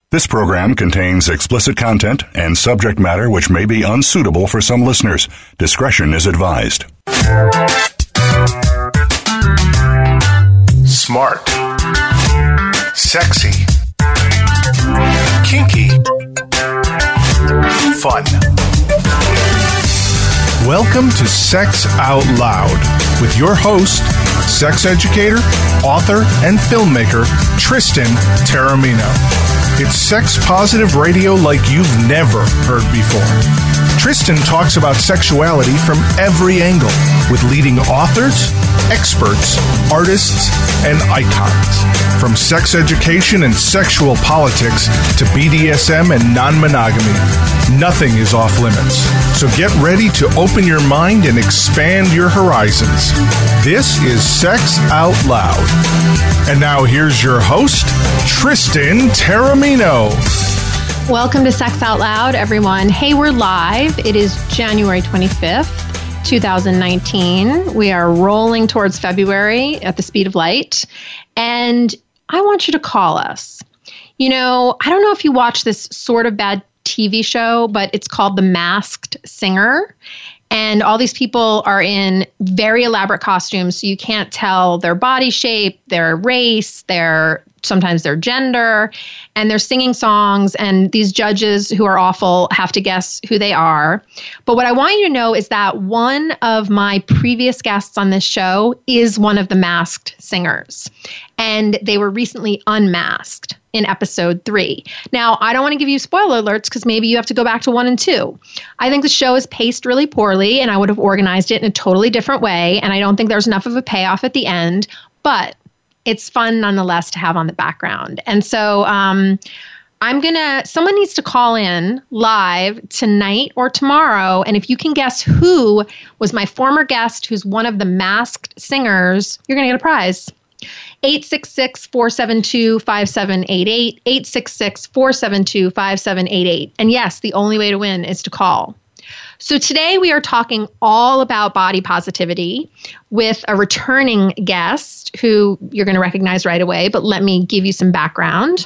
This program contains explicit content and subject matter which may be unsuitable for some listeners. Discretion is advised. Smart. Sexy. Kinky. Fun. Welcome to Sex Out Loud with your host, sex educator, author, and filmmaker, Tristan Taormino. It's sex-positive radio like you've never heard before. Tristan talks about sexuality from every angle with leading authors, experts, artists, and icons. From sex education and sexual politics to BDSM and non-monogamy, nothing is off limits. So get ready to open your mind and expand your horizons. This is Sex Out Loud. And now here's your host, Tristan Taormino. Welcome to Sex Out Loud, everyone. Hey, we're live. It is January 25th, 2019. We are rolling towards February at the speed of light. And I want you to call us. You know, I don't know if you watch this sort of bad TV show, but it's called The Masked Singer. And all these people are in very elaborate costumes, so you can't tell their body shape, their race, sometimes their gender, and they're singing songs, and these judges who are awful have to guess who they are. But what I want you to know is that one of my previous guests on this show is one of the masked singers, and they were recently unmasked in episode 3. Now, I don't want to give you spoiler alerts because maybe you have to go back to 1 and 2. I think the show is paced really poorly, and I would have organized it in a totally different way, and I don't think there's enough of a payoff at the end, but it's fun nonetheless to have on the background. And so someone needs to call in live tonight or tomorrow. And if you can guess who was my former guest, who's one of the masked singers, you're going to get a prize. 866-472-5788, 866-472-5788. And yes, the only way to win is to call. So today we are talking all about body positivity with a returning guest who you're going to recognize right away, but let me give you some background.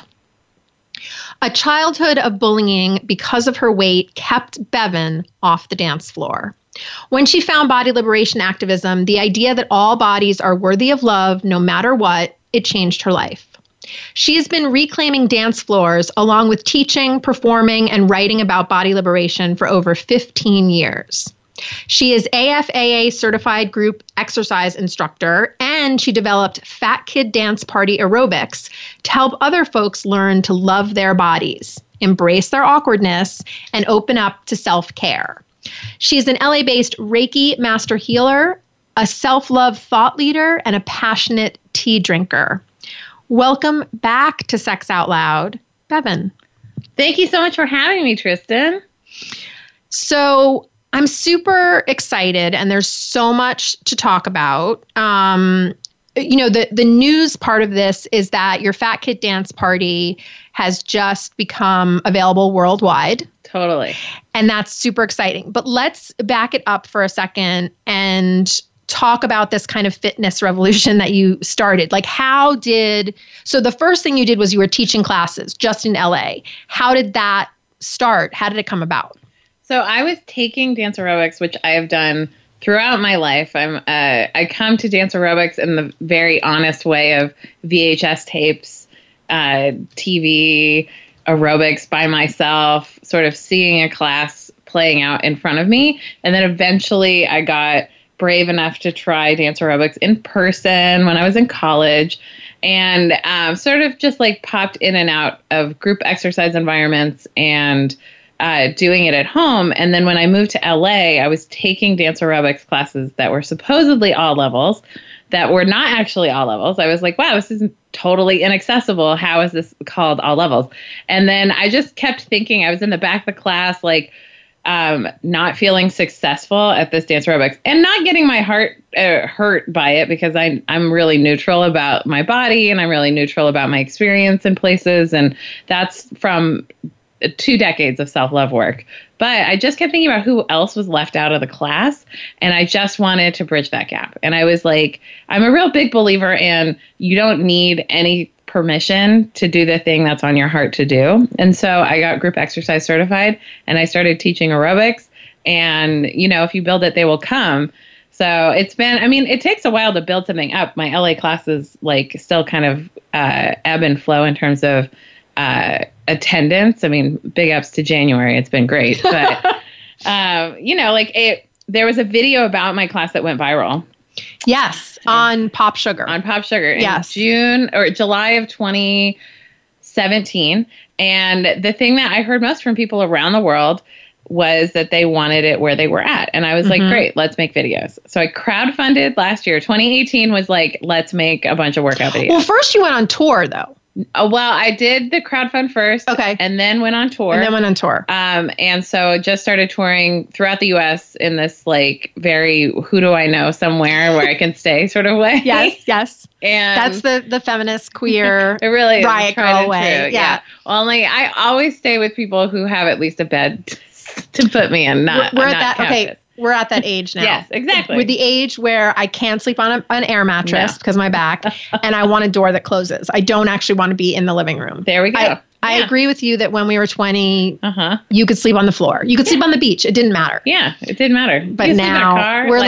A childhood of bullying because of her weight kept Bevan off the dance floor. When she found body liberation activism, the idea that all bodies are worthy of love no matter what, it changed her life. She has been reclaiming dance floors along with teaching, performing, and writing about body liberation for over 15 years. She is AFAA certified group exercise instructor, and she developed Fat Kid Dance Party Aerobics to help other folks learn to love their bodies, embrace their awkwardness, and open up to self-care. She's an LA-based Reiki master healer, a self-love thought leader, and a passionate tea drinker. Welcome back to Sex Out Loud, Bevan. Thank you so much for having me, Tristan. So I'm super excited, and there's so much to talk about. The news part of this is that your Fat Kid Dance Party has just become available worldwide. Totally. And that's super exciting. But let's back it up for a second and talk about this kind of fitness revolution that you started. So the first thing you did was you were teaching classes just in LA. How did that start? How did it come about? So I was taking dance aerobics, which I have done throughout my life. I come to dance aerobics in the very honest way of VHS tapes, TV, aerobics by myself, sort of seeing a class playing out in front of me. And then eventually I got brave enough to try dance aerobics in person when I was in college, and sort of just like popped in and out of group exercise environments and doing it at home. And then when I moved to LA, I was taking dance aerobics classes that were supposedly all levels, that were not actually all levels. I was like, wow, this is totally inaccessible. How is this called all levels? And then I just kept thinking, I was in the back of the class, like, not feeling successful at this dance aerobics and not getting my heart hurt by it, because I'm really neutral about my body and I'm really neutral about my experience in places. And that's from 2 decades of self-love work. But I just kept thinking about who else was left out of the class. And I just wanted to bridge that gap. And I was like, I'm a real big believer in you don't need any permission to do the thing that's on your heart to do. And so I got group exercise certified and I started teaching aerobics. And, if you build it, they will come. So it's been, it takes a while to build something up. My LA classes still kind of ebb and flow in terms of attendance. Big ups to January. It's been great. But, there was a video about my class that went viral. Yes, on Pop Sugar. On Pop Sugar. Yes. June or July of 2017. And the thing that I heard most from people around the world was that they wanted it where they were at. And I was like, great, let's make videos. So I crowdfunded last year. 2018 was let's make a bunch of workout videos. Well, first you went on tour, though. Well, I did the crowdfund first. Okay. And then went on tour. And so just started touring throughout the U.S. in this very who do I know somewhere where I can stay sort of way. Yes. And that's the feminist queer it really is riot girl way. Yeah. Only I always stay with people who have at least a bed to put me in. We're at that. Okay. We're at that age now. Yes, exactly. We're the age where I can't sleep on an air mattress because of my back, and I want a door that closes. I don't actually want to be in the living room. There we go. I agree with you that when we were 20, you could sleep on the floor. You could sleep on the beach. It didn't matter. Yeah, it didn't matter. But now we're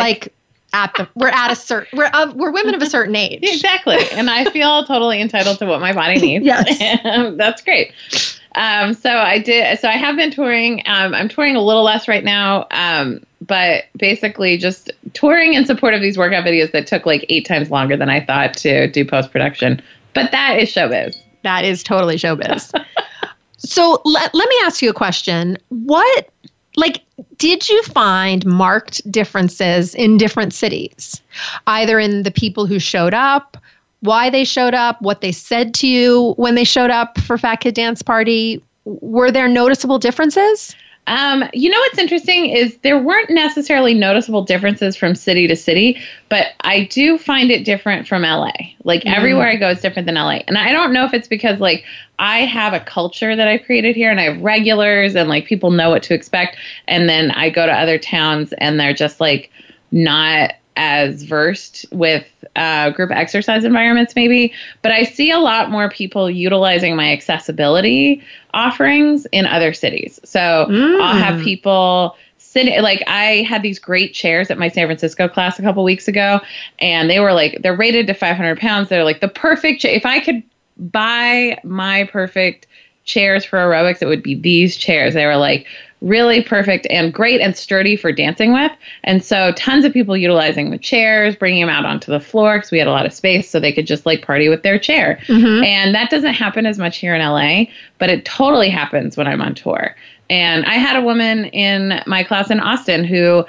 we're women of a certain age. Exactly. And I feel totally entitled to what my body needs. Yes. That's great. So I have been touring. I'm touring a little less right now. But basically just touring in support of these workout videos that took 8 times longer than I thought to do post-production. But that is showbiz. That is totally showbiz. So let me ask you a question. What, did you find marked differences in different cities? Either in the people who showed up, why they showed up, what they said to you when they showed up for Fat Kid Dance Party? Were there noticeable differences? What's interesting is there weren't necessarily noticeable differences from city to city, but I do find it different from LA. Everywhere I go is different than LA. And I don't know if it's because I have a culture that I've created here and I have regulars and people know what to expect. And then I go to other towns and they're just not as versed with group exercise environments maybe, but I see a lot more people utilizing my accessibility offerings in other cities. So I'll have people sitting, I had these great chairs at my San Francisco class a couple weeks ago, and they were they're rated to 500 pounds. They're the perfect chair. If I could buy my perfect chairs for aerobics, it would be these chairs. They were really perfect and great and sturdy for dancing with. And so tons of people utilizing the chairs, bringing them out onto the floor because we had a lot of space so they could just party with their chair. And that doesn't happen as much here in LA, but it totally happens when I'm on tour. And I had a woman in my class in Austin who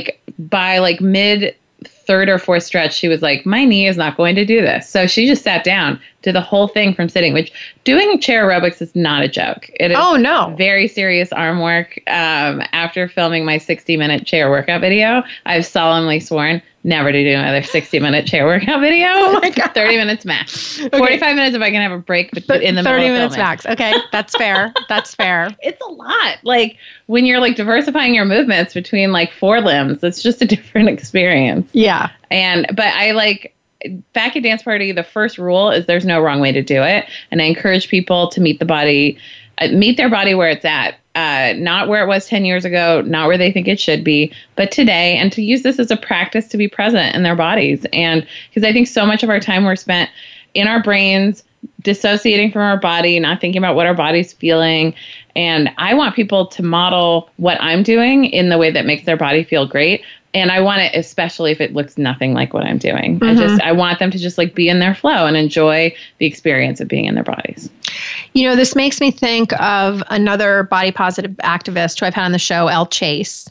by mid third or fourth stretch, she was my knee is not going to do this. So she just sat down, did the whole thing from sitting, which doing chair aerobics is not a joke. It is very serious arm work. After filming my 60-minute chair workout video, I've solemnly sworn never to do another 60-minute chair workout video. Oh my God. 30 minutes max. Okay. 45 minutes if I can have a break in the middle of 30 minutes filming. max. Okay, that's fair. That's fair. It's a lot. When you're diversifying your movements between 4 limbs, it's just a different experience. Yeah. But I Fat Kid Dance Party, the first rule is there's no wrong way to do it. And I encourage people to meet their body where it's at. Not where it was 10 years ago, not where they think it should be, but today, and to use this as a practice to be present in their bodies. And because I think so much of our time we're spent in our brains, dissociating from our body, not thinking about what our body's feeling. And I want people to model what I'm doing in the way that makes their body feel great. And I want it, especially if it looks nothing like what I'm doing. I want them to just be in their flow and enjoy the experience of being in their bodies. This makes me think of another body positive activist who I've had on the show, Elle Chase.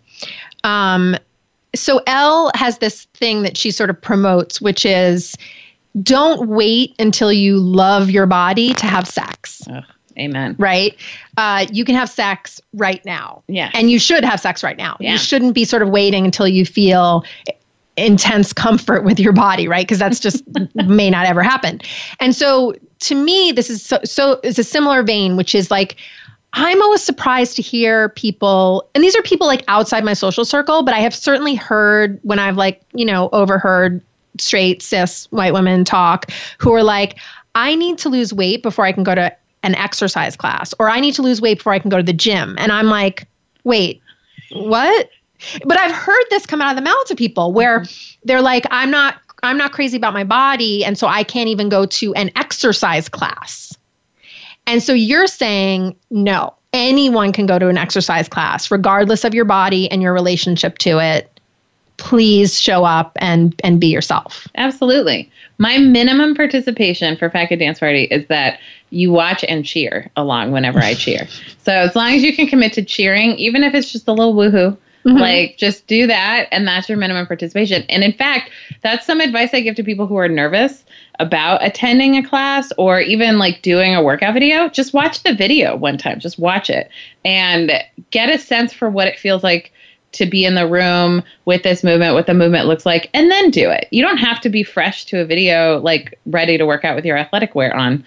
So Elle has this thing that she sort of promotes, which is don't wait until you love your body to have sex. Ugh. Amen. Right? You can have sex right now. Yeah. And you should have sex right now. Yeah. You shouldn't be sort of waiting until you feel intense comfort with your body, right? Because that's just may not ever happen. And so to me, this is so it's a similar vein, which is I'm always surprised to hear people, and these are people outside my social circle, but I have certainly heard when I've overheard straight cis white women talk who are I need to lose weight before I can go to an exercise class, or I need to lose weight before I can go to the gym. And I'm like, wait, what? But I've heard this come out of the mouths of people where they're like, I'm not crazy about my body, and so I can't even go to an exercise class. And so you're saying, no, anyone can go to an exercise class, regardless of your body and your relationship to it. Please show up and be yourself. Absolutely. My minimum participation for Fat Kid Dance Party is that you watch and cheer along whenever I cheer. So as long as you can commit to cheering, even if it's just a little woohoo, like just do that, and that's your minimum participation. And in fact, that's some advice I give to people who are nervous about attending a class or even like doing a workout video. Just watch the video one time. Just watch it and get a sense for what it feels like to be in the room with this movement, what the movement looks like, and then do it. You don't have to be fresh to a video, like ready to work out with your athletic wear on.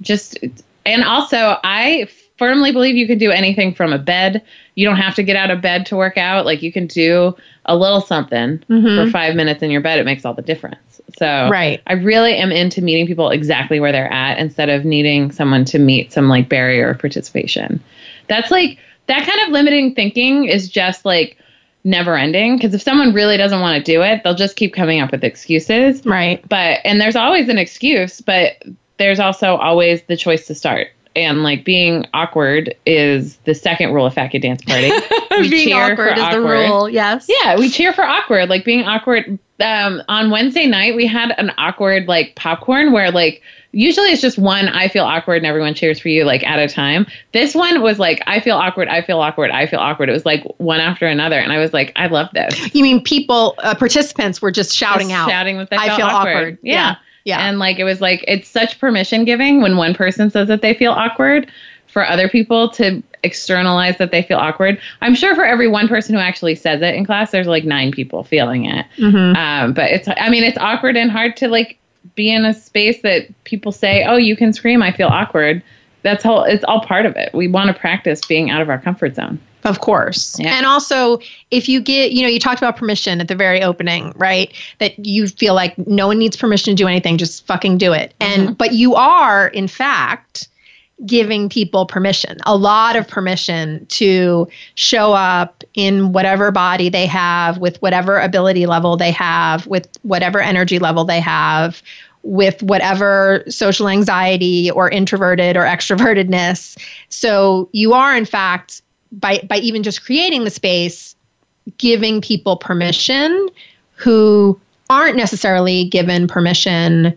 And also I firmly believe you can do anything from a bed. You don't have to get out of bed to work out. Like, you can do a little something for 5 minutes in your bed. It makes all the difference. So I really am into meeting people exactly where they're at instead of needing someone to meet some like barrier of participation. That's like, that kind of limiting thinking is just like never ending, because if someone really doesn't want to do it, they'll just keep coming up with excuses. Right. And there's always an excuse, but there's also always the choice to start. And like, being awkward is the second rule of Fat Kid Dance Party. Being awkward is the rule. Yes. Yeah, we cheer for awkward. Like, being awkward. On Wednesday night, we had an awkward like popcorn where like usually it's just one I feel awkward and everyone cheers for you like at a time. This one was like, I feel awkward, I feel awkward, I feel awkward. It was like one after another, and I was like, I love this. You mean people, participants were just shouting out, shouting with I feel awkward. Yeah. And like, it was like, it's such permission giving when one person says that they feel awkward for other people to externalize that they feel awkward. I'm sure for every one person who actually says it in class, there's like 9 people feeling it. But it's awkward and hard to like be in a space that people say, oh, you can scream, I feel awkward. It's all part of it. We want to practice being out of our comfort zone. Of course. Yeah. And also, if you get, you talked about permission at the very opening, right? That you feel like no one needs permission to do anything, just fucking do it. But you are, in fact, giving people permission, a lot of permission to show up in whatever body they have, with whatever ability level they have, with whatever energy level they have, with whatever social anxiety or introverted or extrovertedness. So you are, in fact, by even just creating the space, giving people permission who aren't necessarily given permission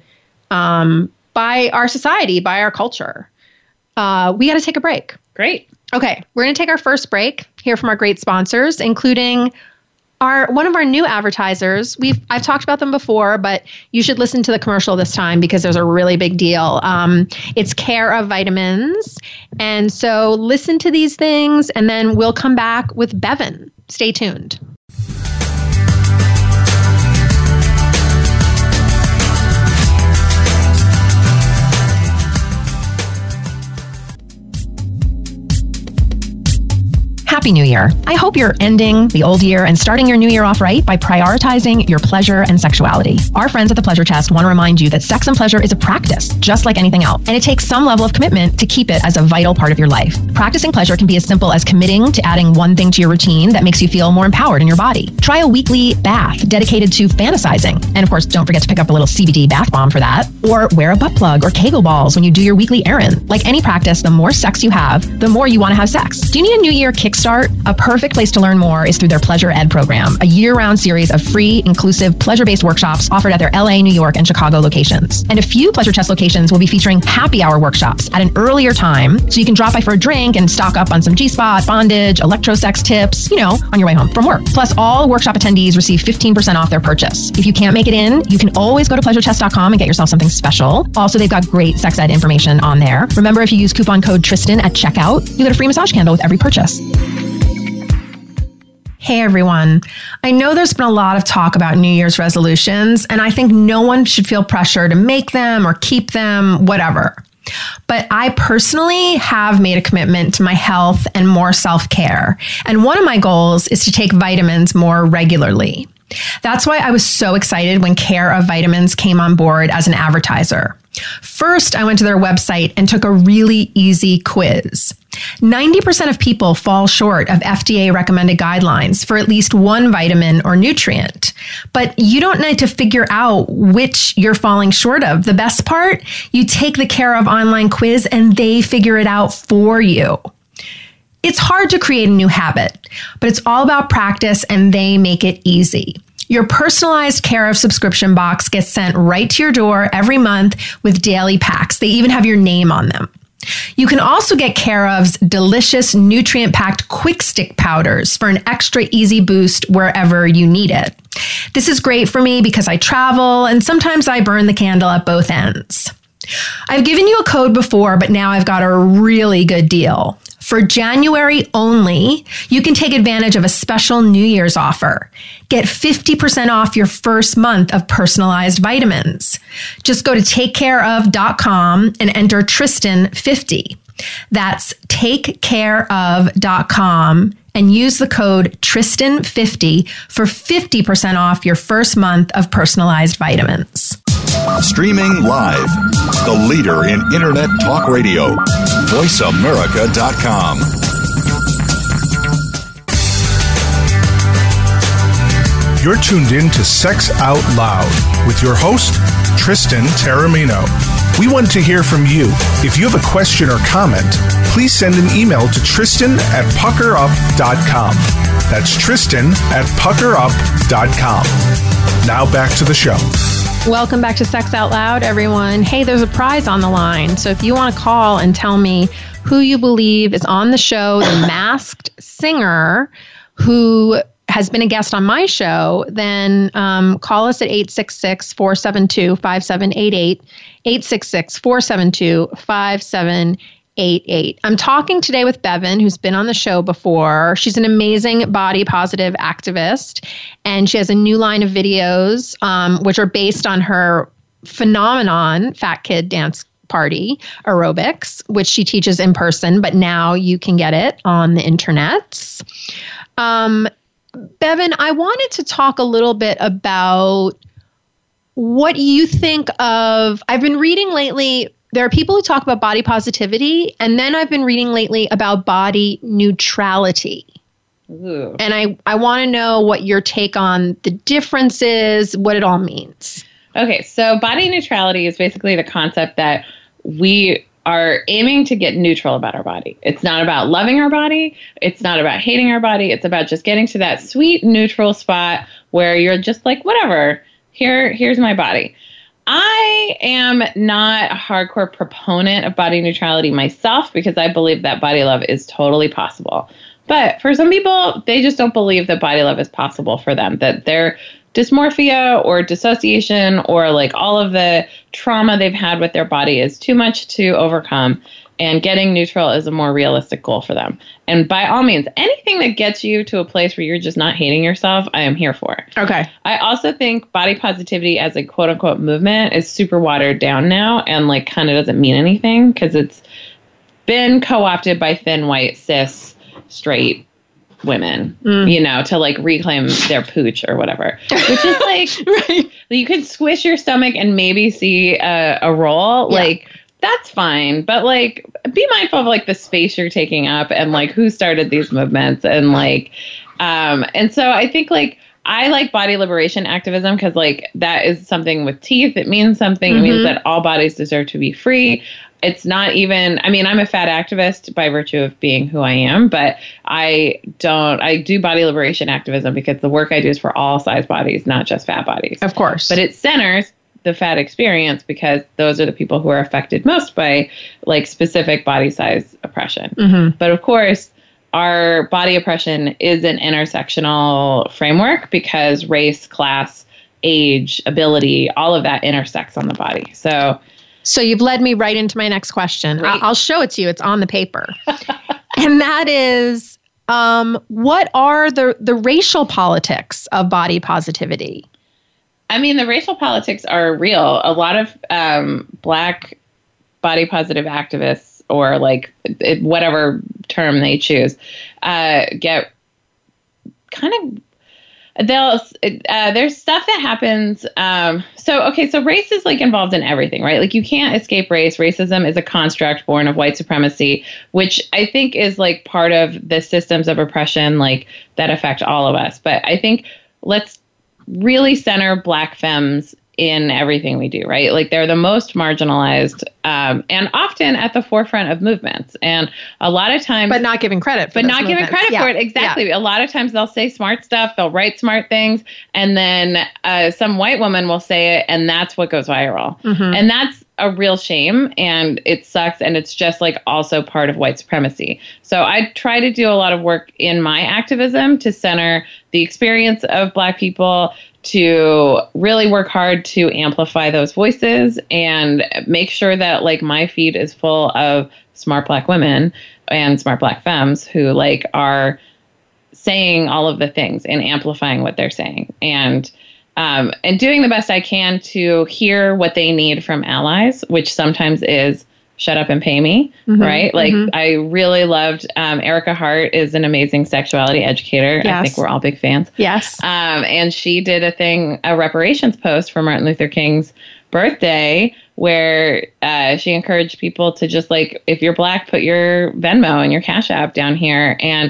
by our society, by our culture. We got to take a break. Great. Okay, we're going to take our first break, hear from our great sponsors, including one of our new advertisers. I've talked about them before, but you should listen to the commercial this time because there's a really big deal. It's Care of Vitamins. And so listen to these things, and then we'll come back with Bevan. Stay tuned. Happy New Year. I hope you're ending the old year and starting your new year off right by prioritizing your pleasure and sexuality. Our friends at The Pleasure Chest want to remind you that sex and pleasure is a practice, just like anything else, and it takes some level of commitment to keep it as a vital part of your life. Practicing pleasure can be as simple as committing to adding one thing to your routine that makes you feel more empowered in your body. Try a weekly bath dedicated to fantasizing. And of course, don't forget to pick up a little CBD bath bomb for that. Or wear a butt plug or Kegel balls when you do your weekly errand. Like any practice, the more sex you have, the more you want to have sex. Do you need a New Year kickstart? A perfect place to learn more is through their Pleasure Ed program, a year-round series of free, inclusive, pleasure-based workshops offered at their LA, New York, and Chicago locations. And a few Pleasure Chest locations will be featuring happy hour workshops at an earlier time, so you can drop by for a drink and stock up on some G-spot, bondage, electrosex tips, on your way home from work. Plus, all workshop attendees receive 15% off their purchase. If you can't make it in, you can always go to pleasurechest.com and get yourself something special. Also, they've got great sex ed information on there. Remember, if you use coupon code Tristan at checkout, you get a free massage candle with every purchase. Hey everyone. I know there's been a lot of talk about New Year's resolutions, and I think no one should feel pressure to make them or keep them, whatever. But I personally have made a commitment to my health and more self-care. And one of my goals is to take vitamins more regularly. That's why I was so excited when Care of Vitamins came on board as an advertiser. First, I went to their website and took a really easy quiz. 90% of people fall short of FDA recommended guidelines for at least one vitamin or nutrient. But you don't need to figure out which you're falling short of. The best part, you take the Care of online quiz and they figure it out for you. It's hard to create a new habit, but it's all about practice and they make it easy. Your personalized Care of subscription box gets sent right to your door every month with daily packs. They even have your name on them. You can also get Care of's delicious nutrient-packed quick stick powders for an extra easy boost wherever you need it. This is great for me because I travel and sometimes I burn the candle at both ends. I've given you a code before, but now I've got a really good deal. For January only, you can take advantage of a special New Year's offer. Get 50% off your first month of personalized vitamins. Just go to takecareof.com and enter Tristan50. That's takecareof.com and use the code Tristan50 for 50% off your first month of personalized vitamins. Streaming live, the leader in Internet talk radio, voiceamerica.com. You're tuned in to Sex Out Loud with your host, Tristan Taormino. We want to hear from you. If you have a question or comment, please send an email to Tristan@puckerup.com. That's Tristan@puckerup.com. Now back to the show. Welcome back to Sex Out Loud, everyone. Hey, there's a prize on the line. So if you want to call and tell me who you believe is on the show, the masked singer who has been a guest on my show, then call us at 866-472-5788, 866-472-5788. I'm talking today with Bevan, who's been on the show before. She's an amazing body positive activist, and she has a new line of videos, which are based on her phenomenon, Fat Kid Dance Party aerobics, which she teaches in person, but now you can get it on the internets. Bevan, I wanted to talk a little bit about what you think of, I've been reading lately, there are people who talk about body positivity, and then I've been reading lately about body neutrality. Ooh. And I want to know what your take on the difference is, what it all means. Okay, so body neutrality is basically the concept that we are aiming to get neutral about our body. It's not about loving our body. It's not about hating our body. It's about just getting to that sweet neutral spot where you're just like, whatever, here's my body. I am not a hardcore proponent of body neutrality myself because I believe that body love is totally possible. But for some people, they just don't believe that body love is possible for them, that their dysmorphia or dissociation or like all of the trauma they've had with their body is too much to overcome, and getting neutral is a more realistic goal for them. And by all means, anything that gets you to a place where you're just not hating yourself, I am here for. Okay. I also think body positivity as a quote unquote movement is super watered down now and like kind of doesn't mean anything because it's been co-opted by thin, white, cis, straight women, you know, to like reclaim their pooch or whatever, which is like, right. You can squish your stomach and maybe see a roll. Yeah. Like, that's fine. But like, be mindful of like the space you're taking up and like who started these movements. And like, and so I think like, I like body liberation activism because like that is something with teeth. It means something. Mm-hmm. It means that all bodies deserve to be free. It's not even, I mean, I'm a fat activist by virtue of being who I am, but I do body liberation activism because the work I do is for all size bodies, not just fat bodies. Of course. But it centers the fat experience because those are the people who are affected most by like specific body size oppression. Mm-hmm. But of course, our body oppression is an intersectional framework because race, class, age, ability, all of that intersects on the body. So you've led me right into my next question. I'll show it to you. It's on the paper. And that is, what are the racial politics of body positivity? I mean, the racial politics are real. A lot of Black body positive activists, or like whatever term they choose, get kind of, There's stuff that happens. So race is like involved in everything, right? Like you can't escape race. Racism is a construct born of white supremacy, which I think is like part of the systems of oppression, like that affect all of us. But I think let's really center Black femmes in everything we do, right? Like they're the most marginalized and often at the forefront of movements. And a lot of times... But not giving credit for it. Exactly. Yeah. A lot of times they'll say smart stuff, they'll write smart things, and then some white woman will say it, and that's what goes viral. Mm-hmm. And that's a real shame, and it sucks, and it's just like also part of white supremacy. So I try to do a lot of work in my activism to center the experience of Black people, to really work hard to amplify those voices and make sure that like my feed is full of smart Black women and smart Black femmes who like are saying all of the things and amplifying what they're saying and doing the best I can to hear what they need from allies, which sometimes is shut up and pay me, mm-hmm, right? Like I really loved Erica Hart is an amazing sexuality educator. Yes. I think we're all big fans. Yes. And she did a reparations post for Martin Luther King's birthday where she encouraged people to just like, if you're Black, put your Venmo and your Cash App down here, and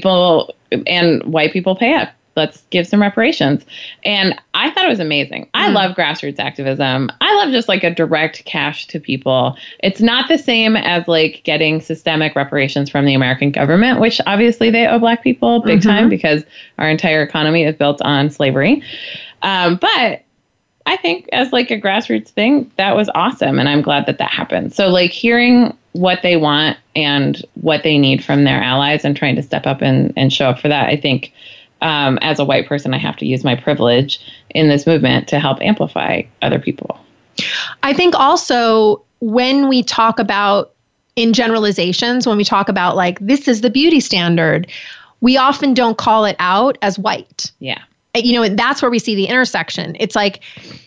white people pay up. Let's give some reparations. And I thought it was amazing. I love grassroots activism. I love just like a direct cash to people. It's not the same as like getting systemic reparations from the American government, which obviously they owe Black people big time because our entire economy is built on slavery. But I think as like a grassroots thing, that was awesome. And I'm glad that happened. So like hearing what they want and what they need from their allies and trying to step up and show up for that, I think as a white person, I have to use my privilege in this movement to help amplify other people. I think also when we talk about in generalizations, when we talk about like, this is the beauty standard, we often don't call it out as white. Yeah. You know, and that's where we see the intersection. It's like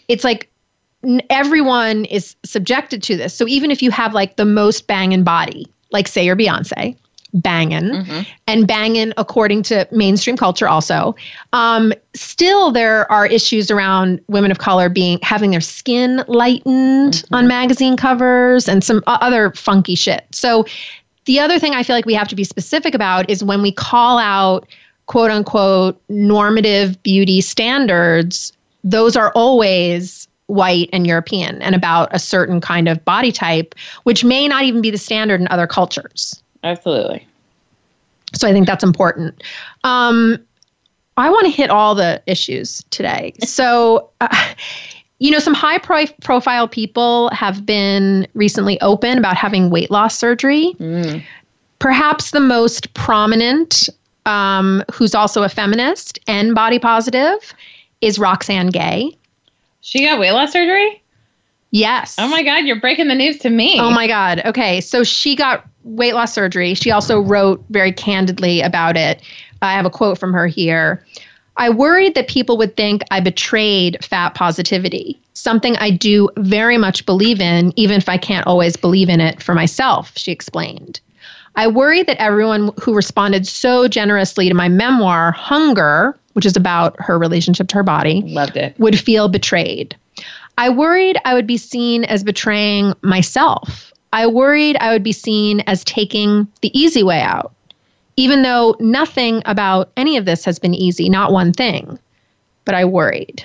everyone is subjected to this. So even if you have like the most banging body, like say you're Beyonce, banging and banging according to mainstream culture also, still there are issues around women of color having their skin lightened on magazine covers and some other funky shit. So the other thing I feel like we have to be specific about is when we call out quote unquote normative beauty standards, those are always white and European and about a certain kind of body type, which may not even be the standard in other cultures. Absolutely. So I think that's important. I want to hit all the issues today. So, some high profile people have been recently open about having weight loss surgery. Perhaps the most prominent, who's also a feminist and body positive, is Roxane Gay. She got weight loss surgery? Yes. Oh my God, you're breaking the news to me. Oh my God. Okay. So she got weight loss surgery. She also wrote very candidly about it. I have a quote from her here. I worried that people would think I betrayed fat positivity, something I do very much believe in, even if I can't always believe in it for myself, she explained. I worried that everyone who responded so generously to my memoir, Hunger, which is about her relationship to her body, loved it, would feel betrayed. I worried I would be seen as betraying myself. I worried I would be seen as taking the easy way out, even though nothing about any of this has been easy, not one thing, but I worried.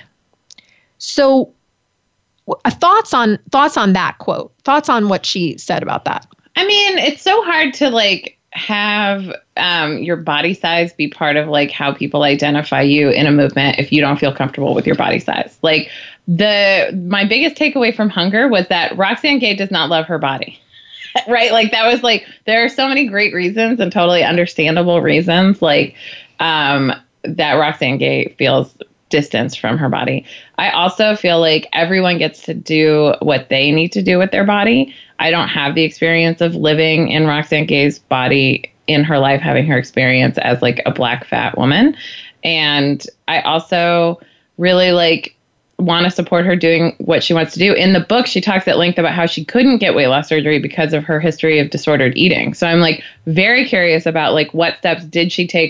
So thoughts on that quote, thoughts on what she said about that? I mean, it's so hard to like have your body size be part of like how people identify you in a movement if you don't feel comfortable with your body size. Like my biggest takeaway from Hunger was that Roxane Gay does not love her body. Right? Like that was like, there are so many great reasons and totally understandable reasons like that Roxane Gay feels distance from her body. I also feel like everyone gets to do what they need to do with their body. I don't have the experience of living in Roxane Gay's body in her life, having her experience as like a Black fat woman. And I also really like want to support her doing what she wants to do. In the book, she talks at length about how she couldn't get weight loss surgery because of her history of disordered eating. So I'm like very curious about like what steps did she take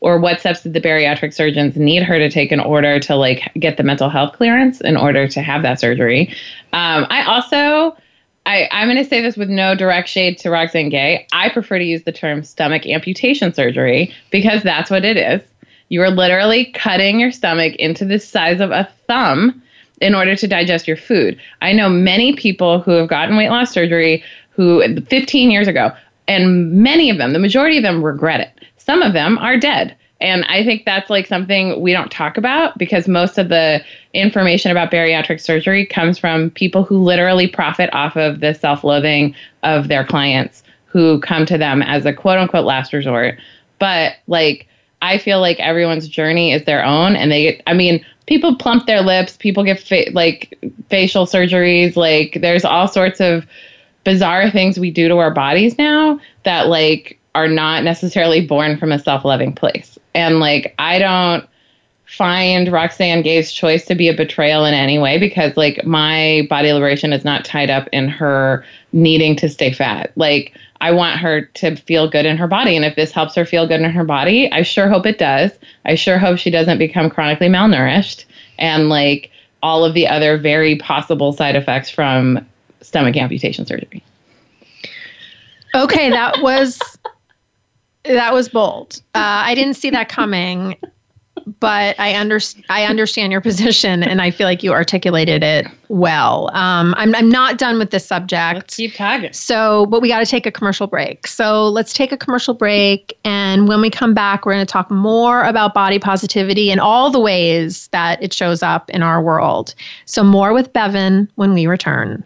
or what steps did the bariatric surgeons need her to take in order to like get the mental health clearance in order to have that surgery. I'm going to say this with no direct shade to Roxane Gay. I prefer to use the term stomach amputation surgery because that's what it is. You are literally cutting your stomach into the size of a thumb in order to digest your food. I know many people who have gotten weight loss surgery who 15 years ago, and many of them, the majority of them regret it. Some of them are dead. And I think that's like something we don't talk about because most of the information about bariatric surgery comes from people who literally profit off of the self-loathing of their clients who come to them as a quote unquote last resort. But like, I feel like everyone's journey is their own. And people plump their lips, people get facial surgeries. Like there's all sorts of bizarre things we do to our bodies now that like are not necessarily born from a self-loving place. And like, I don't find Roxane Gay's choice to be a betrayal in any way because like my body liberation is not tied up in her needing to stay fat. Like I want her to feel good in her body. And if this helps her feel good in her body, I sure hope it does. I sure hope she doesn't become chronically malnourished and like all of the other very possible side effects from stomach amputation surgery. Okay, that was bold. I didn't see that coming, but I understand your position, and I feel like you articulated it well. I'm not done with this subject. Let's keep talking. But we got to take a commercial break. So let's take a commercial break, and when we come back, we're going to talk more about body positivity and all the ways that it shows up in our world. So more with Bevan when we return.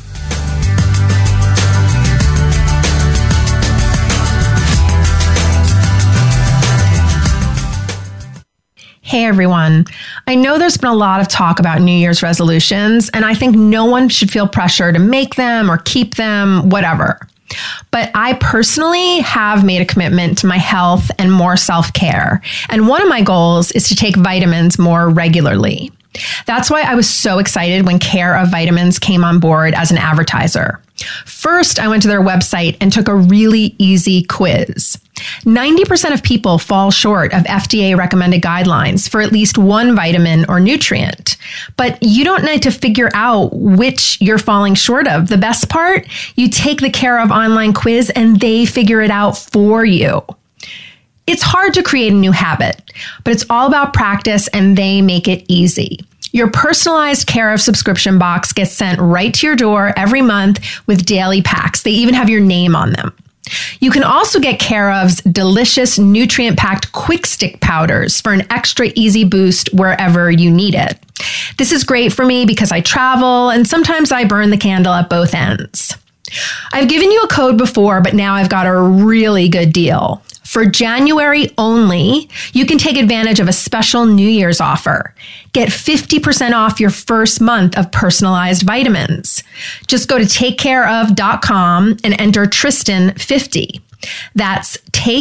Hey everyone. I know there's been a lot of talk about New Year's resolutions, and I think no one should feel pressure to make them or keep them, whatever. But I personally have made a commitment to my health and more self-care. And one of my goals is to take vitamins more regularly. That's why I was so excited when Care of Vitamins came on board as an advertiser. First, I went to their website and took a really easy quiz. 90% of people fall short of FDA recommended guidelines for at least one vitamin or nutrient. But you don't need to figure out which you're falling short of. The best part, you take the Care of online quiz and they figure it out for you. It's hard to create a new habit, but it's all about practice and they make it easy. Your personalized Care of subscription box gets sent right to your door every month with daily packs. They even have your name on them. You can also get Care of's delicious nutrient-packed quick stick powders for an extra easy boost wherever you need it. This is great for me because I travel and sometimes I burn the candle at both ends. I've given you a code before, but now I've got a really good deal. For January only, you can take advantage of a special New Year's offer. Get 50% off your first month of personalized vitamins. Just go to takecareof.com and enter Tristan50. That's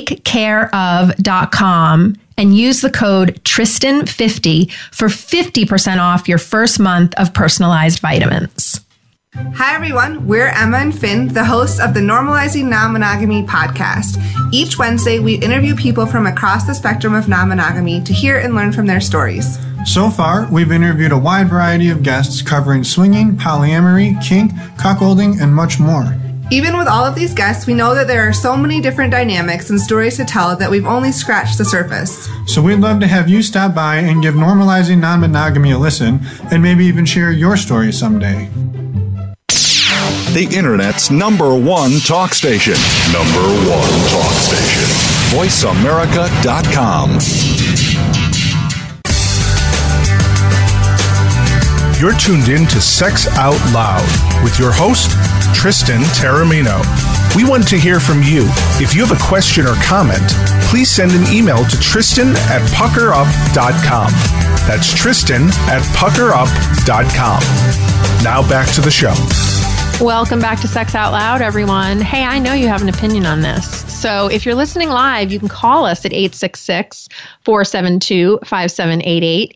takecareof.com and use the code Tristan50 for 50% off your first month of personalized vitamins. Hi everyone, we're Emma and Finn, the hosts of the Normalizing Non-Monogamy podcast. Each Wednesday, we interview people from across the spectrum of non-monogamy to hear and learn from their stories. So far, we've interviewed a wide variety of guests covering swinging, polyamory, kink, cuckolding, and much more. Even with all of these guests, we know that there are so many different dynamics and stories to tell that we've only scratched the surface. So we'd love to have you stop by and give Normalizing Non-Monogamy a listen, and maybe even share your story someday. The Internet's #1 talk station. #1 talk station. VoiceAmerica.com. You're tuned in to Sex Out Loud with your host, Tristan Taormino. We want to hear from you. If you have a question or comment, please send an email to Tristan@puckerup.com. That's Tristan@puckerup.com. Now back to the show. Welcome back to Sex Out Loud, everyone. Hey, I know you have an opinion on this. So if you're listening live, you can call us at 866-472-5788,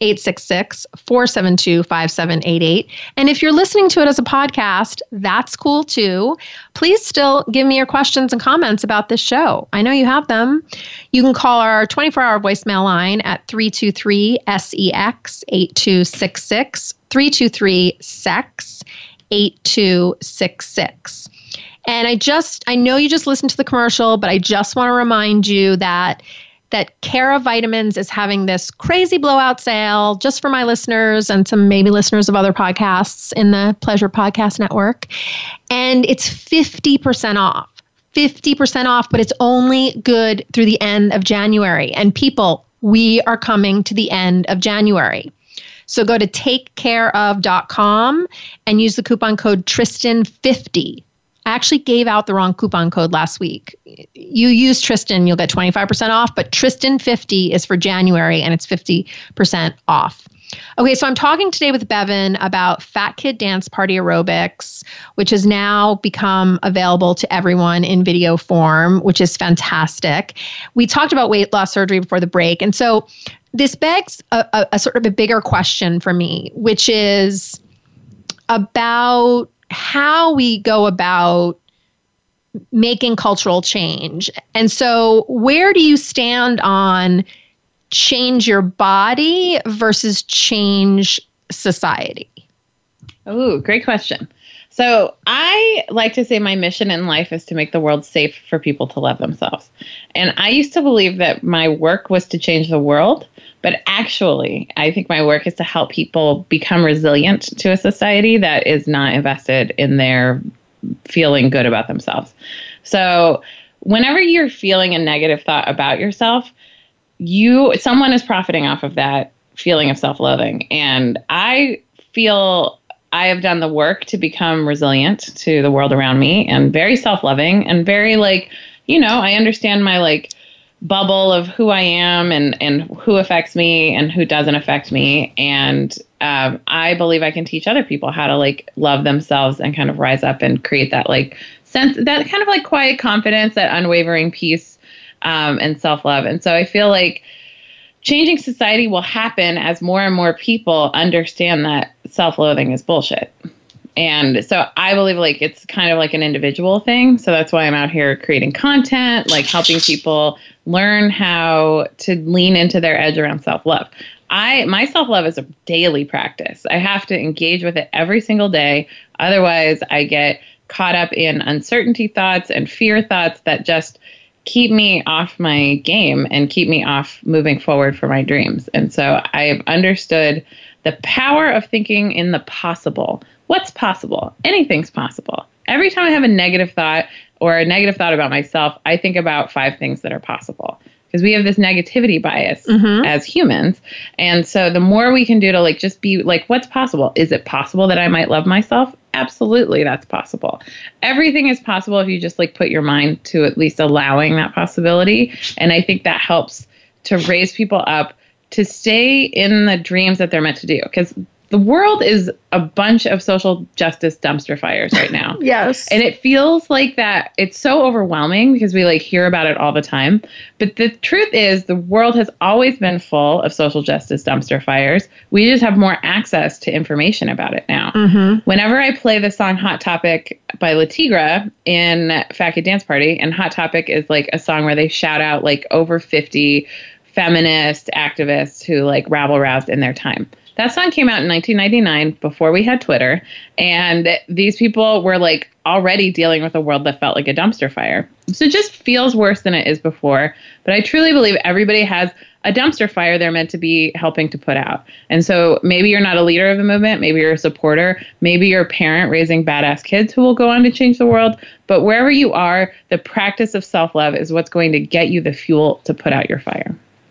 866-472-5788. And if you're listening to it as a podcast, that's cool too. Please still give me your questions and comments about this show. I know you have them. You can call our 24-hour voicemail line at 323-SEX 8266, 323-SEX 8266. And I know you just listened to the commercial, but I just want to remind you that Cara Vitamins is having this crazy blowout sale just for my listeners and some maybe listeners of other podcasts in the Pleasure Podcast Network. And it's 50% off. 50% off, but it's only good through the end of January. And people, we are coming to the end of January. So go to takecareof.com and use the coupon code Tristan50. I actually gave out the wrong coupon code last week. You use Tristan, you'll get 25% off, but Tristan50 is for January and it's 50% off. Okay, so I'm talking today with Bevan about Fat Kid Dance Party Aerobics, which has now become available to everyone in video form, which is fantastic. We talked about weight loss surgery before the break. And so this begs a sort of a bigger question for me, which is about how we go about making cultural change. And so where do you stand on change your body versus change society? Oh, great question. So I like to say my mission in life is to make the world safe for people to love themselves. And I used to believe that my work was to change the world, but actually I think my work is to help people become resilient to a society that is not invested in their feeling good about themselves. So whenever you're feeling a negative thought about yourself, someone is profiting off of that feeling of self-loathing. And I feel I have done the work to become resilient to the world around me and very self-loving and very I understand my bubble of who I am and who affects me and who doesn't affect me. And I believe I can teach other people how to love themselves and kind of rise up and create that sense, that kind of quiet confidence, that unwavering peace and self-love. And so I feel like changing society will happen as more and more people understand that self-loathing is bullshit. And so I believe it's kind of an individual thing. So that's why I'm out here creating content, helping people learn how to lean into their edge around self-love. My self-love is a daily practice. I have to engage with it every single day. Otherwise, I get caught up in uncertainty thoughts and fear thoughts that just keep me off my game and keep me off moving forward for my dreams. And so I've understood the power of thinking in the possible. What's possible? Anything's possible. Every time I have a negative thought or a negative thought about myself, I think about 5 things that are possible. Because we have this negativity bias as humans. And so the more we can do to just be what's possible? Is it possible that I might love myself? Absolutely, that's possible. Everything is possible if you just put your mind to at least allowing that possibility. And I think that helps to raise people up to stay in the dreams that they're meant to do. Because the world is a bunch of social justice dumpster fires right now. Yes. And it feels like that it's so overwhelming because we hear about it all the time. But the truth is the world has always been full of social justice dumpster fires. We just have more access to information about it now. Mm-hmm. Whenever I play the song Hot Topic by La Tigra in Fat Kid Dance Party, and Hot Topic is a song where they shout out over 50 feminist activists who rabble-roused in their time. That song came out in 1999 before we had Twitter. And these people were already dealing with a world that felt like a dumpster fire. So it just feels worse than it is before. But I truly believe everybody has a dumpster fire they're meant to be helping to put out. And so maybe you're not a leader of a movement. Maybe you're a supporter. Maybe you're a parent raising badass kids who will go on to change the world. But wherever you are, the practice of self-love is what's going to get you the fuel to put out your fire.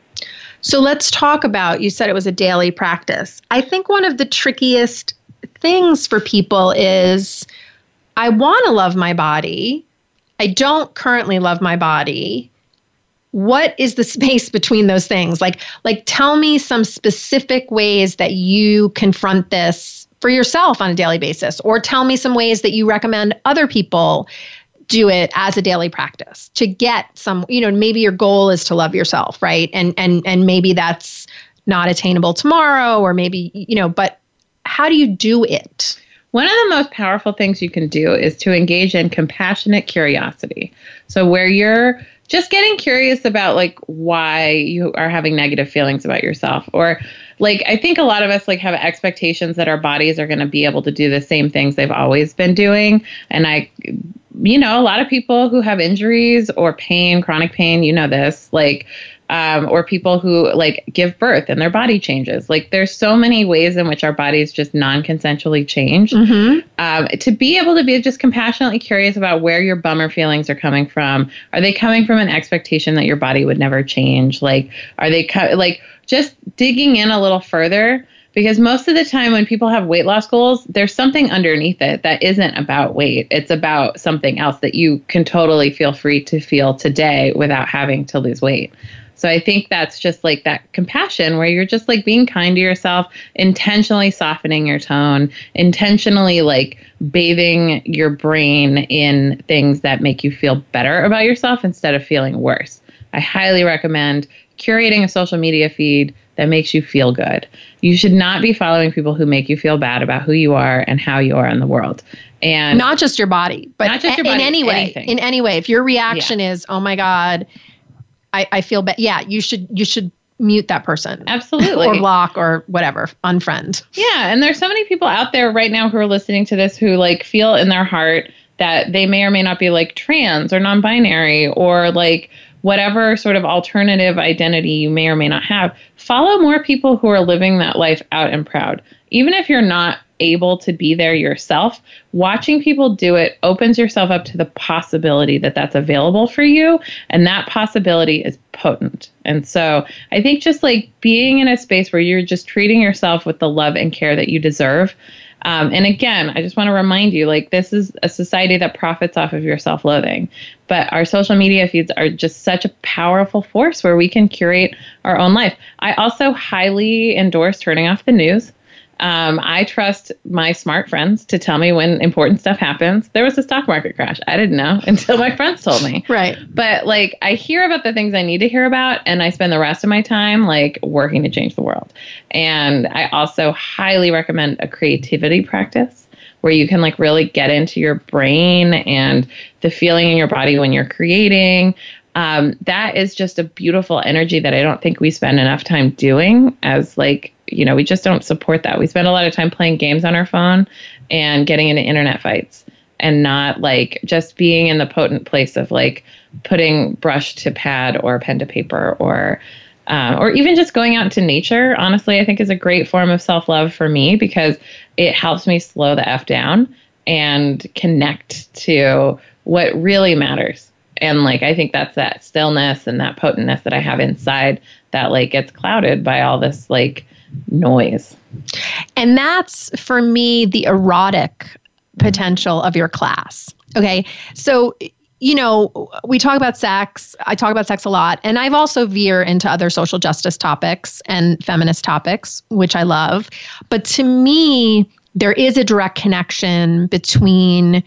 So let's talk about, you said it was a daily practice. I think one of the trickiest things for people is I want to love my body. I don't currently love my body. What is the space between those things? Tell me some specific ways that you confront this for yourself on a daily basis, or tell me some ways that you recommend other people do it as a daily practice to get some, maybe your goal is to love yourself, right? And maybe that's not attainable tomorrow, or maybe, but how do you do it? One of the most powerful things you can do is to engage in compassionate curiosity. So where you're just getting curious about like why you are having negative feelings about yourself, or like, I think a lot of us like have expectations that our bodies are going to be able to do the same things they've always been doing. And a lot of people who have injuries or pain, chronic pain, this, like, or people who like give birth and their body changes. Like there's so many ways in which our bodies just non-consensually change. To be able to be just compassionately curious about where your bummer feelings are coming from. Are they coming from an expectation that your body would never change? Like, are they just digging in a little further? Because most of the time when people have weight loss goals, there's something underneath it that isn't about weight. It's about something else that you can totally feel free to feel today without having to lose weight. So I think that's just like that compassion where you're just like being kind to yourself, intentionally softening your tone, intentionally like bathing your brain in things that make you feel better about yourself instead of feeling worse. I highly recommend curating a social media feed that makes you feel good. You should not be following people who make you feel bad about who you are and how you are in the world. And not just your body, but not just your body, in any way. Anything. In any way. If your reaction is, oh my God, I feel bad. Yeah, you should mute that person. Absolutely. Or block or whatever, unfriend. Yeah, and there's so many people out there right now who are listening to this who like feel in their heart that they may or may not be like trans or non-binary or like whatever sort of alternative identity you may or may not have. Follow more people who are living that life out and proud. Even if you're not able to be there yourself, watching people do it opens yourself up to the possibility that that's available for you. And that possibility is potent. And so I think just like being in a space where you're just treating yourself with the love and care that you deserve. And again, I just want to remind you, like, this is a society that profits off of your self-loathing. But our social media feeds are just such a powerful force where we can curate our own life. I also highly endorse turning off the news. I trust my smart friends to tell me when important stuff happens. There was a stock market crash. I didn't know until my friends told me. Right. But like, I hear about the things I need to hear about, and I spend the rest of my time like working to change the world. And I also highly recommend a creativity practice where you can like really get into your brain and the feeling in your body when you're creating. That is just a beautiful energy that I don't think we spend enough time doing as like, we just don't support that. We spend a lot of time playing games on our phone and getting into internet fights and not like just being in the potent place of like putting brush to pad or pen to paper or even just going out into nature. Honestly, I think is a great form of self-love for me because it helps me slow the F down and connect to what really matters. And like, I think that's that stillness and that potentness that I have inside that like gets clouded by all this like noise. And that's for me, the erotic potential of your class. Okay. So, we talk about sex. I talk about sex a lot. And I've also veered into other social justice topics and feminist topics, which I love. But to me, there is a direct connection between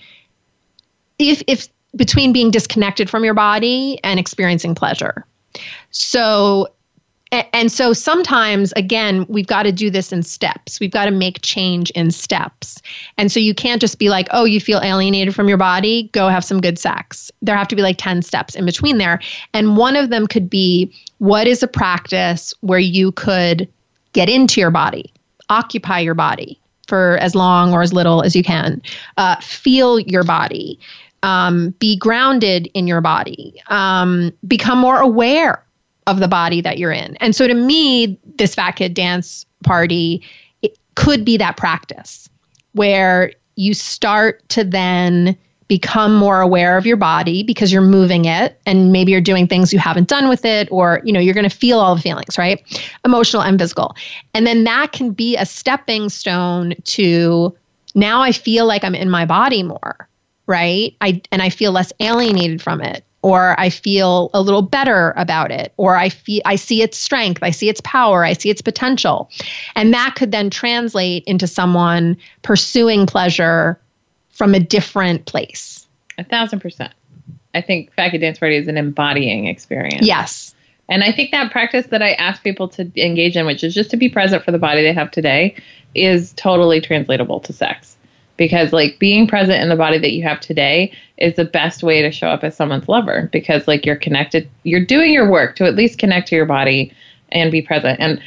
between being disconnected from your body and experiencing pleasure. So sometimes, again, we've got to do this in steps. We've got to make change in steps. And so you can't just be like, oh, you feel alienated from your body, go have some good sex. There have to be like 10 steps in between there. And one of them could be, what is a practice where you could get into your body, occupy your body for as long or as little as you can, feel your body, be grounded in your body, become more aware of the body that you're in. And so to me, this Fat Kid Dance Party, it could be that practice where you start to then become more aware of your body because you're moving it and maybe you're doing things you haven't done with it, or, you're going to feel all the feelings, right? Emotional and physical. And then that can be a stepping stone to now I feel like I'm in my body more, right? I feel less alienated from it. Or I feel a little better about it, or I see its strength, I see its power, I see its potential. And that could then translate into someone pursuing pleasure from a different place. 1,000%. I think Fat Kid Dance Party is an embodying experience. Yes. And I think that practice that I ask people to engage in, which is just to be present for the body they have today, is totally translatable to sex. Because like being present in the body that you have today is the best way to show up as someone's lover, because like you're connected, you're doing your work to at least connect to your body and be present. And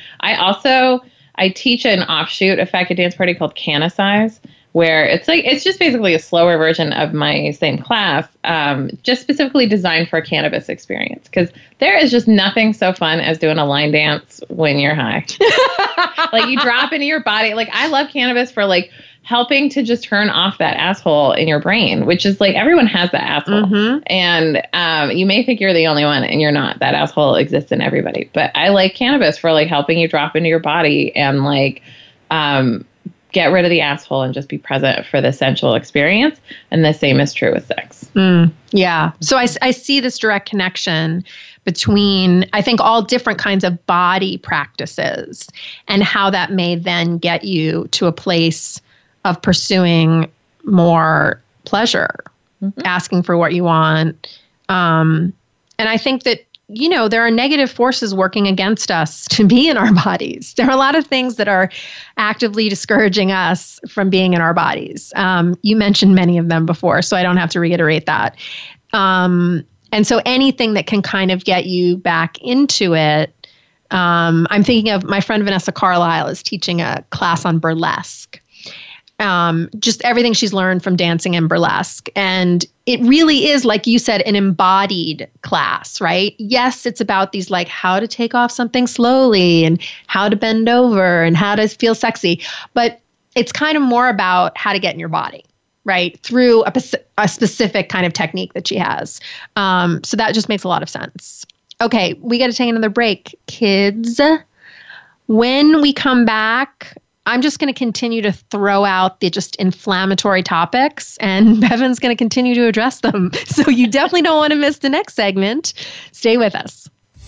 I teach an offshoot of Fat Kid Dance Party called Canicize, where it's just basically a slower version of my same class, just specifically designed for a cannabis experience. Because there is just nothing so fun as doing a line dance when you're high. Like you drop into your body. Like I love cannabis for like helping to just turn off that asshole in your brain, which is like everyone has that asshole. Mm-hmm. And you may think you're the only one, and you're not. That asshole exists in everybody. But I like cannabis for like helping you drop into your body and like get rid of the asshole and just be present for the sensual experience. And the same is true with sex. Yeah. So I see this direct connection between, I think, all different kinds of body practices and how that may then get you to a place of pursuing more pleasure, asking for what you want. And I think that, you know, there are negative forces working against us to be in our bodies. There are a lot of things that are actively discouraging us from being in our bodies. You mentioned many of them before, so I don't have to reiterate that. And so anything that can kind of get you back into it. I'm thinking of my friend Vanessa Carlisle is teaching a class on burlesque. Just everything she's learned from dancing and burlesque. And it really is, like you said, an embodied class, right? Yes, it's about these like how to take off something slowly and how to bend over and how to feel sexy. But it's kind of more about how to get in your body, right? Through a specific kind of technique that she has. So that just makes a lot of sense. Okay, we got to take another break, kids. When we come back, I'm just going to continue to throw out the just inflammatory topics, and Bevan's going to continue to address them. So you definitely don't want to miss the next segment. Stay with us.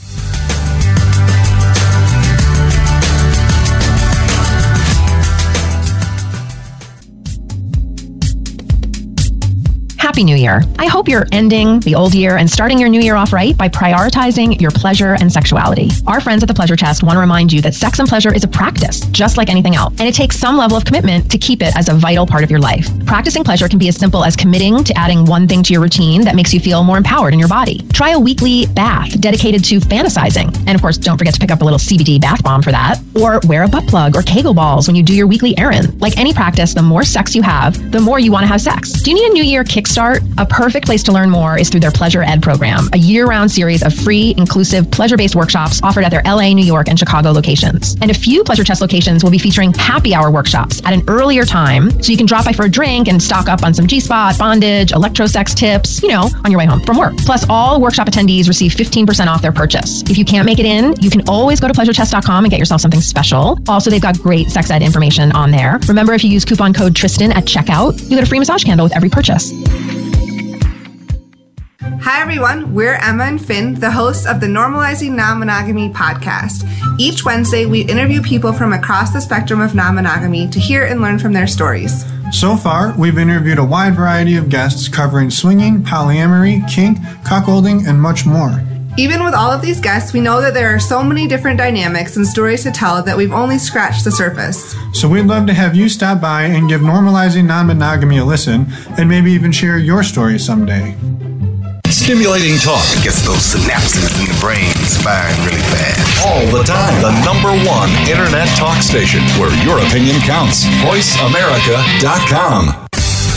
Happy New Year. I hope you're ending the old year and starting your new year off right by prioritizing your pleasure and sexuality. Our friends at The Pleasure Chest want to remind you that sex and pleasure is a practice, just like anything else, and it takes some level of commitment to keep it as a vital part of your life. Practicing pleasure can be as simple as committing to adding one thing to your routine that makes you feel more empowered in your body. Try a weekly bath dedicated to fantasizing. And of course, don't forget to pick up a little CBD bath bomb for that. Or wear a butt plug or Kegel balls when you do your weekly errand. Like any practice, the more sex you have, the more you want to have sex. Do you need a New Year kickstart? A perfect place to learn more is through their Pleasure Ed program, a year-round series of free, inclusive, pleasure-based workshops offered at their LA, New York, and Chicago locations. And a few Pleasure Chest locations will be featuring happy hour workshops at an earlier time, so you can drop by for a drink and stock up on some G-spot, bondage, electrosex tips, you know, on your way home from work. Plus, all workshop attendees receive 15% off their purchase. If you can't make it in, you can always go to pleasurechest.com and get yourself something special. Also, they've got great sex ed information on there. Remember, if you use coupon code Tristan at checkout, you get a free massage candle with every purchase. Hi everyone, we're Emma and Finn, the hosts of the Normalizing Non-Monogamy podcast. Each Wednesday, we interview people from across the spectrum of non-monogamy to hear and learn from their stories. So far, we've interviewed a wide variety of guests covering swinging, polyamory, kink, cuckolding, and much more. Even with all of these guests, we know that there are so many different dynamics and stories to tell that we've only scratched the surface. So we'd love to have you stop by and give Normalizing Non-Monogamy a listen, and maybe even share your story someday. Stimulating talk gets those synapses in the brain firing really fast. all the time. The #1 internet talk station where your opinion counts. VoiceAmerica.com.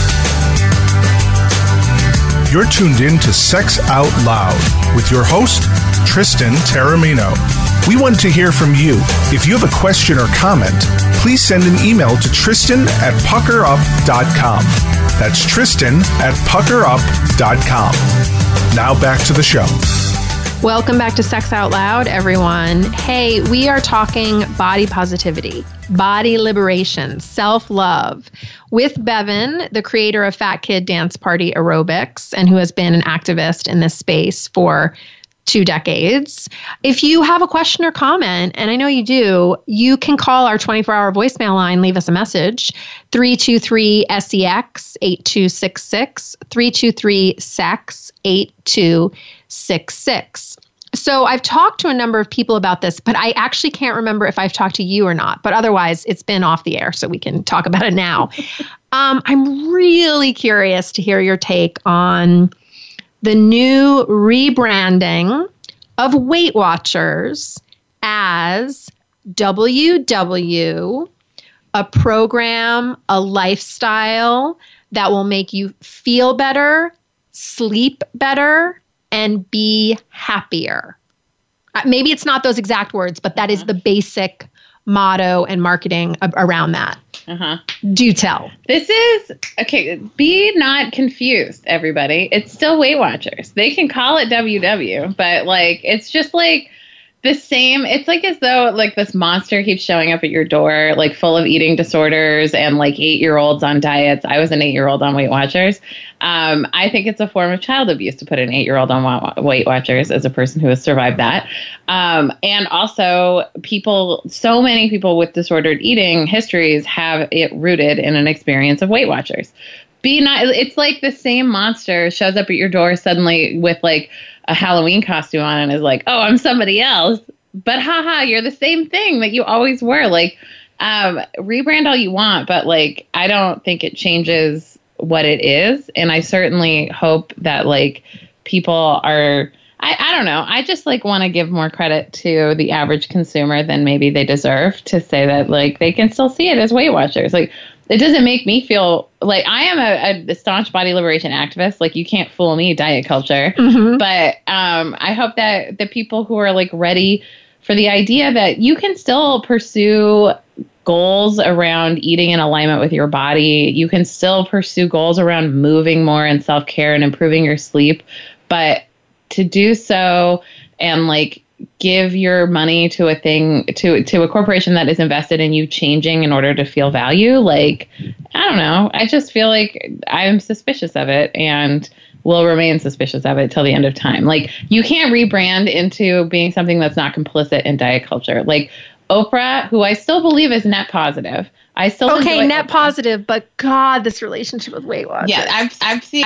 You're tuned in to Sex Out Loud with your host, Tristan Taormino. We want to hear from you. If you have a question or comment, please send an email to Tristan@puckerup.com. That's Tristan@puckerup.com. Now back to the show. Welcome back to Sex Out Loud, everyone. Hey, we are talking body positivity, body liberation, self-love with Bevan, the creator of Fat Kid Dance Party Aerobics, and who has been an activist in this space for 2 decades. If you have a question or comment, and I know you do, you can call our 24-hour voicemail line, leave us a message, 323-SEX 8266, 323-SEX 8266. So I've talked to a number of people about this, but I actually can't remember if I've talked to you or not. But otherwise, it's been off the air, so we can talk about it now. I'm really curious to hear your take on the new rebranding of Weight Watchers as WW, a program, a lifestyle that will make you feel better, sleep better, and be happier. Maybe it's not those exact words, but that is the basic motto and marketing around that. Do tell. This is, okay, be not confused, everybody. It's still Weight Watchers. They can call it WW, but like, it's just like the same. It's like as though like this monster keeps showing up at your door, like full of eating disorders and like 8-year-olds on diets. I was an 8-year-old on Weight Watchers. I think it's a form of child abuse to put an 8-year-old on Weight Watchers as a person who has survived that. And also so many people with disordered eating histories have it rooted in an experience of Weight Watchers. It's like the same monster shows up at your door suddenly with like a Halloween costume on and is like, oh, I'm somebody else. But haha, you're the same thing that you always were. Like, rebrand all you want, but like, I don't think it changes what it is. And I certainly hope that like people are, I don't know. I just like want to give more credit to the average consumer than maybe they deserve to say that like they can still see it as Weight Watchers. Like, it doesn't make me feel like I am a staunch body liberation activist. Like, you can't fool me, diet culture. But I hope that the people who are like ready for the idea that you can still pursue goals around eating in alignment with your body. You can still pursue goals around moving more and self-care and improving your sleep. But to do so and like give your money to a thing, to a corporation that is invested in you changing in order to feel value, like, I don't know. I just feel like I'm suspicious of it and will remain suspicious of it till the end of time. Like, you can't rebrand into being something that's not complicit in diet culture. Like Oprah, who I still believe is net positive. I still okay, net Oprah. Positive, but God, this relationship with Weight Watchers. Yeah, I've seen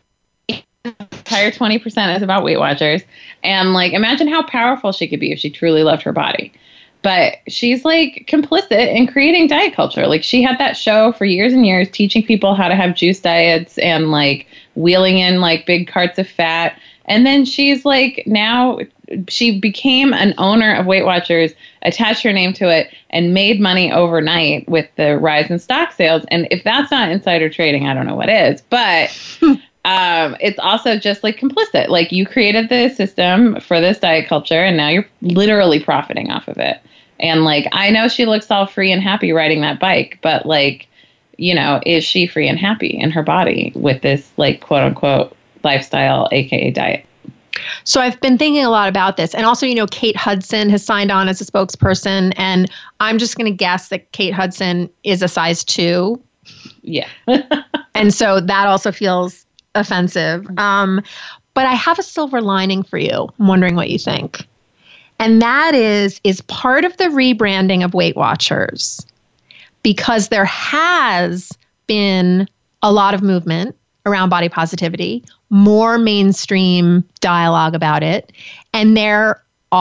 entire 20% is about Weight Watchers. And like, imagine how powerful she could be if she truly loved her body. But she's like complicit in creating diet culture. Like, she had that show for years and years teaching people how to have juice diets and like wheeling in like big carts of fat. And then she's like, now she became an owner of Weight Watchers, attached her name to it, and made money overnight with the rise in stock sales. And if that's not insider trading, I don't know what is. But it's also just like complicit. Like, you created the system for this diet culture and now you're literally profiting off of it. And like, I know she looks all free and happy riding that bike, but like, you know, is she free and happy in her body with this like quote unquote lifestyle, aka diet? So I've been thinking a lot about this. And also, you know, Kate Hudson has signed on as a spokesperson, and I'm just going to guess that Kate Hudson is a size 2. Yeah. And so that also feels offensive. But I have a silver lining for you. I'm wondering what you think. And that is part of the rebranding of Weight Watchers, because there has been a lot of movement around body positivity, more mainstream dialogue about it. And there's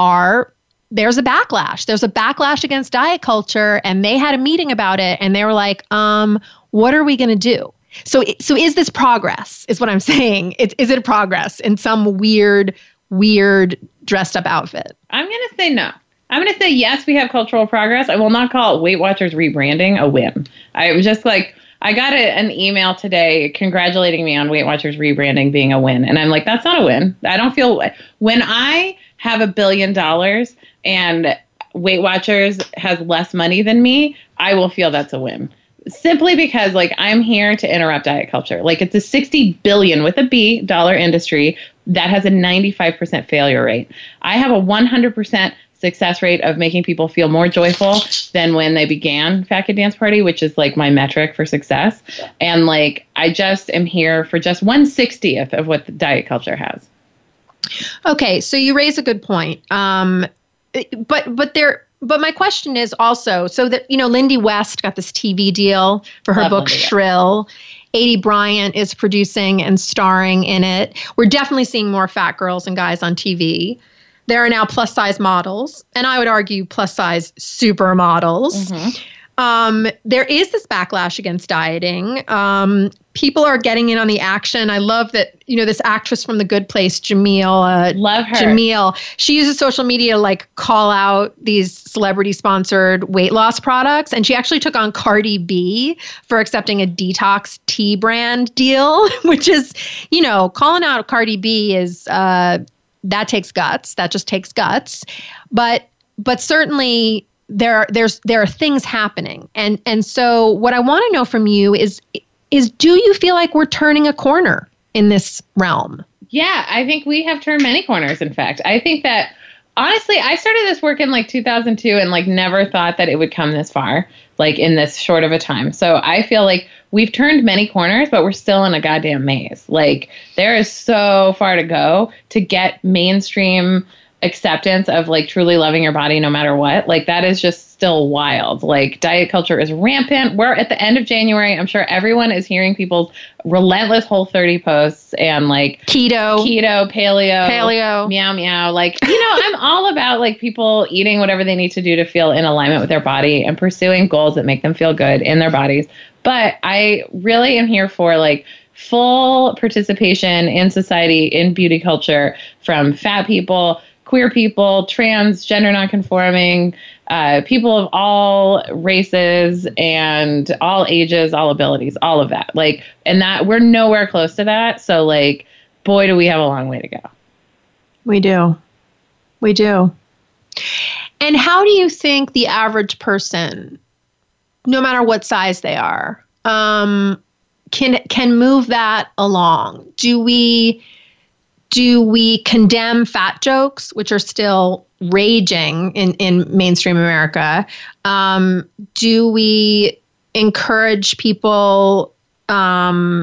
a backlash. There's a backlash against diet culture, and they had a meeting about it, and they were like, what are we going to do? So is this progress, is what I'm saying. Is it a progress in some weird dressed up outfit? I'm going to say no. I'm going to say yes, we have cultural progress. I will not call Weight Watchers rebranding a win. I was just like, I got an email today congratulating me on Weight Watchers rebranding being a win. And I'm like, that's not a win. I don't feel, when I have $1 billion and Weight Watchers has less money than me, I will feel that's a win. Simply because like, I'm here to interrupt diet culture. Like, it's a $60 billion with a B dollar industry that has a 95% failure rate. I have a 100% success rate of making people feel more joyful than when they began Fat Kid Dance Party, which is like my metric for success. And like, I just am here for just 1/60th of what the diet culture has. Okay, so you raise a good point. But my question is also, so that, Lindy West got this TV deal for her book Shrill. Aidy Bryant is producing and starring in it. We're definitely seeing more fat girls and guys on TV. There are now plus size models, and I would argue plus size supermodels. There is this backlash against dieting. People are getting in on the action. I love that, this actress from The Good Place, Jamil. Love her. Jamil. She uses social media to call out these celebrity-sponsored weight loss products. And she actually took on Cardi B for accepting a detox tea brand deal, which is, calling out Cardi B is, that takes guts. That just takes guts. But certainly there are things happening. And so what I want to know from you is do you feel like we're turning a corner in this realm? Yeah, I think we have turned many corners, in fact. I think that, honestly, I started this work in 2002 and never thought that it would come this far, in this short of a time. So I feel like we've turned many corners, but we're still in a goddamn maze. There is so far to go to get mainstream acceptance of truly loving your body no matter what. That is just still wild. Diet culture is rampant. We're at the end of January. I'm sure everyone is hearing people's relentless Whole30 posts and keto, paleo, meow meow. I'm all about people eating whatever they need to do to feel in alignment with their body and pursuing goals that make them feel good in their bodies. But I really am here for full participation in society, in beauty culture, from fat people, queer people, trans, gender nonconforming, people of all races and all ages, all abilities, all of that. And that we're nowhere close to that. So boy, do we have a long way to go. We do. And how do you think the average person, no matter what size they are, can move that along? Do we condemn fat jokes, which are still raging in mainstream America? Do we encourage people? How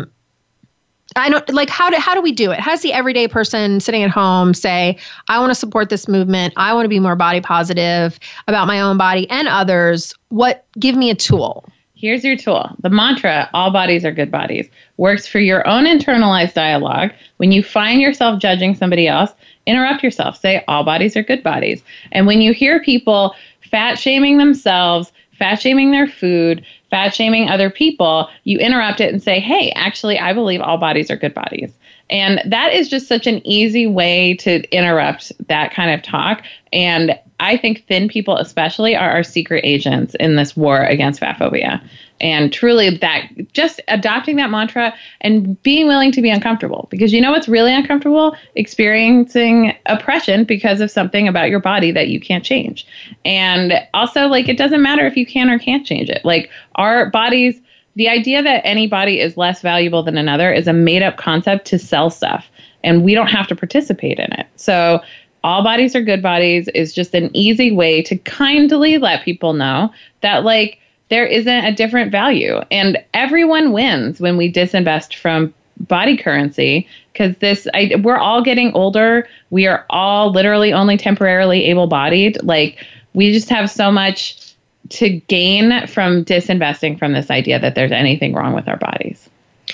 do we do it? How does the everyday person sitting at home say, I want to support this movement. I want to be more body positive about my own body and others. Give me a tool. Here's your tool. The mantra, all bodies are good bodies, works for your own internalized dialogue. When you find yourself judging somebody else, interrupt yourself. Say, all bodies are good bodies. And when you hear people fat shaming themselves, fat shaming their food, fat shaming other people, you interrupt it and say, hey, actually, I believe all bodies are good bodies. And that is just such an easy way to interrupt that kind of talk. And I think thin people especially are our secret agents in this war against fat phobia. And truly that just adopting that mantra and being willing to be uncomfortable, because what's really uncomfortable? Experiencing oppression because of something about your body that you can't change. And also it doesn't matter if you can or can't change it. Our bodies, the idea that any body is less valuable than another is a made up concept to sell stuff, and we don't have to participate in it. So all bodies are good bodies is just an easy way to kindly let people know that there isn't a different value, and everyone wins when we disinvest from body currency, because we're all getting older. We are all literally only temporarily able-bodied. We just have so much to gain from disinvesting from this idea that there's anything wrong with our bodies.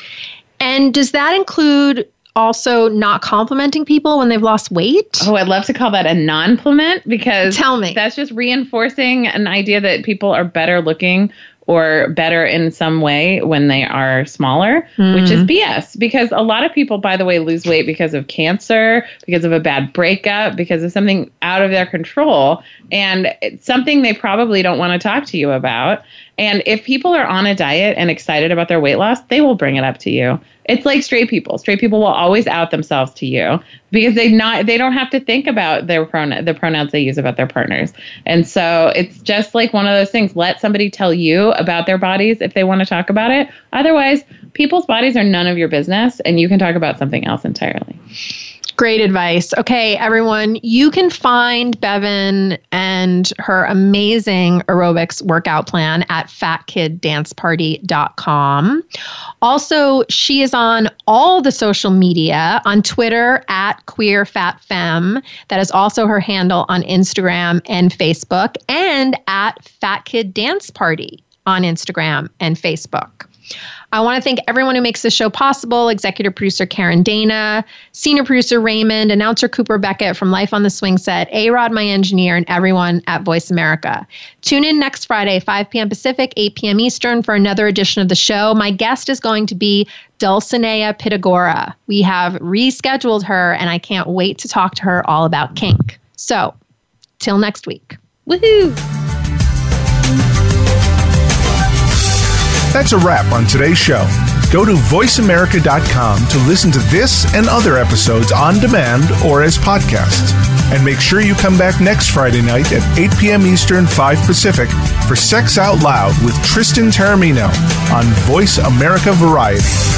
And does that include also not complimenting people when they've lost weight? Oh, I'd love to call that a non-pliment, because tell me, that's just reinforcing an idea that people are better looking or better in some way when they are smaller, which is BS. Because a lot of people, by the way, lose weight because of cancer, because of a bad breakup, because of something out of their control, and it's something they probably don't want to talk to you about. And if people are on a diet and excited about their weight loss, they will bring it up to you. It's like straight people. Straight people will always out themselves to you because they don't have to think about the pronouns they use about their partners. And so it's just like one of those things. Let somebody tell you about their bodies if they want to talk about it. Otherwise, people's bodies are none of your business, and you can talk about something else entirely. Great advice. Okay, everyone, you can find Bevan and her amazing aerobics workout plan at fatkiddanceparty.com. Also, she is on all the social media, on Twitter at QueerFatFemme. That is also her handle on Instagram and Facebook, and at Fat Kid Dance Party on Instagram and Facebook. I want to thank everyone who makes this show possible: executive producer Karen Dana, senior producer Raymond, announcer Cooper Beckett from Life on the Swing Set, A-Rod, my engineer, and everyone at Voice America. Tune in next Friday, 5 p.m. Pacific, 8 p.m. Eastern, for another edition of the show. My guest is going to be Dulcinea Pitagora. We have rescheduled her, and I can't wait to talk to her all about kink. So, till next week. Woohoo! That's a wrap on today's show. Go to voiceamerica.com to listen to this and other episodes on demand or as podcasts. And make sure you come back next Friday night at 8 p.m. Eastern, 5 Pacific for Sex Out Loud with Tristan Taormino on Voice America Variety.